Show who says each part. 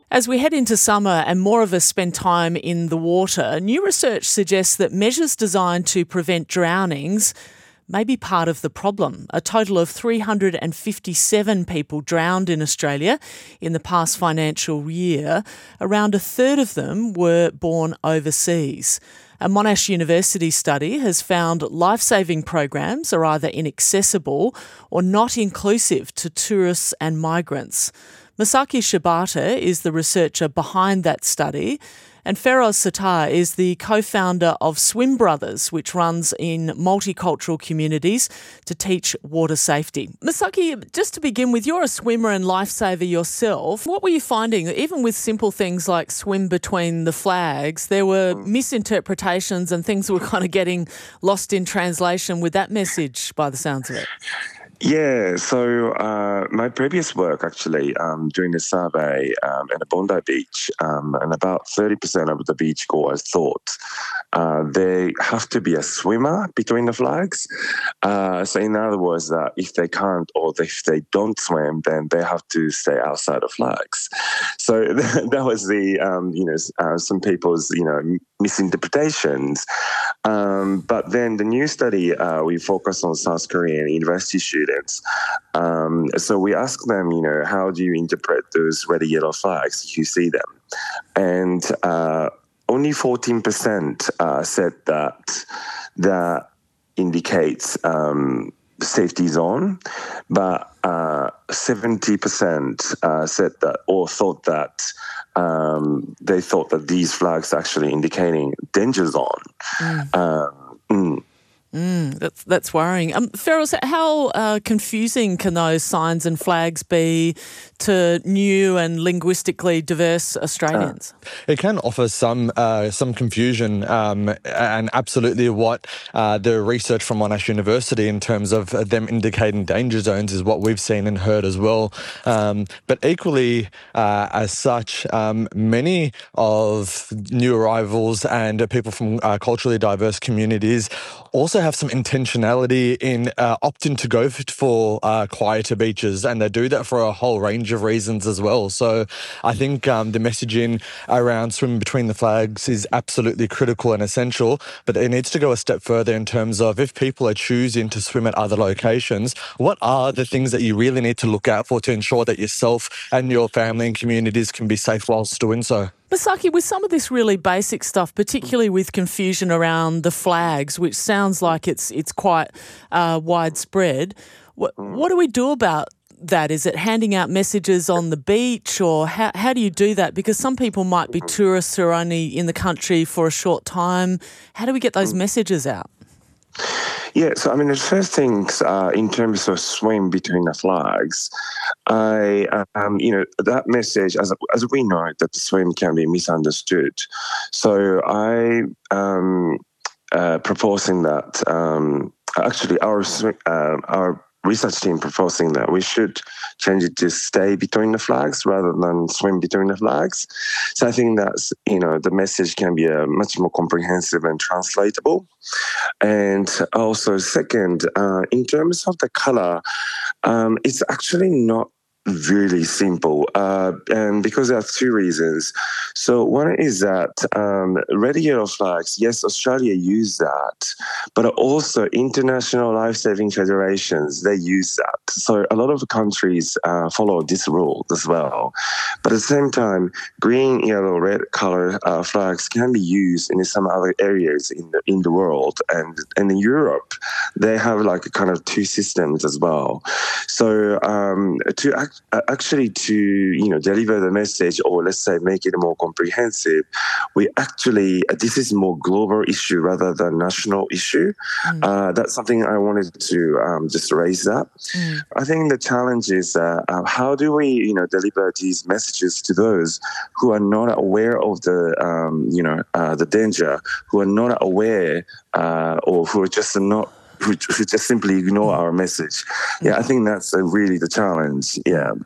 Speaker 1: As we head into summer and more of us spend time in the water, new research suggests that measures designed to prevent drownings may be part of the problem. A total of 357 people drowned in Australia in the past financial year. Around a third of them were born overseas. A Monash University study has found life-saving programs are either inaccessible or not inclusive to tourists and migrants. Masaki Shibata is the researcher behind that study, and Feroz Sattar is the co-founder of Swim Brothers, which runs in multicultural communities to teach water safety. Masaki, just to begin with, you're a swimmer and lifesaver yourself. What were you finding? Even with simple things like swim between the flags, there were misinterpretations and things were kind of getting lost in translation with that message, by the sounds of it.
Speaker 2: Yeah, so my previous work actually during the survey at Bondi Beach, and about 30% of the beachgoers thought they have to be a swimmer between the flags. So in other words, if they can't or if they don't swim, then they have to stay outside of flags. So that was the some people's misinterpretations. But then the new study we focused on South Korean university students. So we asked them, how do you interpret those red and yellow flags if you see them? And only 14% said that indicates safety zone, but 70% said that or thought that they thought that these flags actually indicating danger zone.
Speaker 1: That's worrying. Feroz, how confusing can those signs and flags be to new and linguistically diverse Australians?
Speaker 3: It can offer some confusion, and absolutely what the research from Monash University in terms of them indicating danger zones is what we've seen and heard as well. But equally, as such, many of new arrivals and people from culturally diverse communities also have some intentionality in opting to go for quieter beaches, and they do that for a whole range of reasons as well. So I think the messaging around swimming between the flags is absolutely critical and essential, but it needs to go a step further in terms of if people are choosing to swim at other locations, what are the things that you really need to look out for to ensure that yourself and your family and communities can be safe whilst doing so?
Speaker 1: Masaki, with some of this really basic stuff, particularly with confusion around the flags, which sounds like it's quite widespread, what do we do about that? Is it handing out messages on the beach, or how do you do that? Because some people might be tourists who are only in the country for a short time. How do we get those messages out?
Speaker 2: Yeah, so the first things in terms of swim between the flags, that message, as we know, that the swim can be misunderstood. So I proposing that actually our research team proposing that we should change it to stay between the flags rather than swim between the flags. So I think that's, the message can be much more comprehensive and translatable. And also second, in terms of the color, it's actually not really simple, and because there are two reasons. So one is that red and yellow flags, yes, Australia use that, but also international life-saving federations, they use that. So a lot of countries follow this rule as well. But at the same time, green, yellow, red color flags can be used in some other areas in the world, and in Europe, they have like a kind of two systems as well. So to deliver the message, or let's say make it more comprehensive, we actually this is more global issue rather than national issue. That's something I wanted to just raise up. I think the challenge is how do we deliver these messages to those who are not aware of the danger, who are not aware or who are just not. Who just simply ignore our message. Yeah, I think that's really the challenge. Yeah.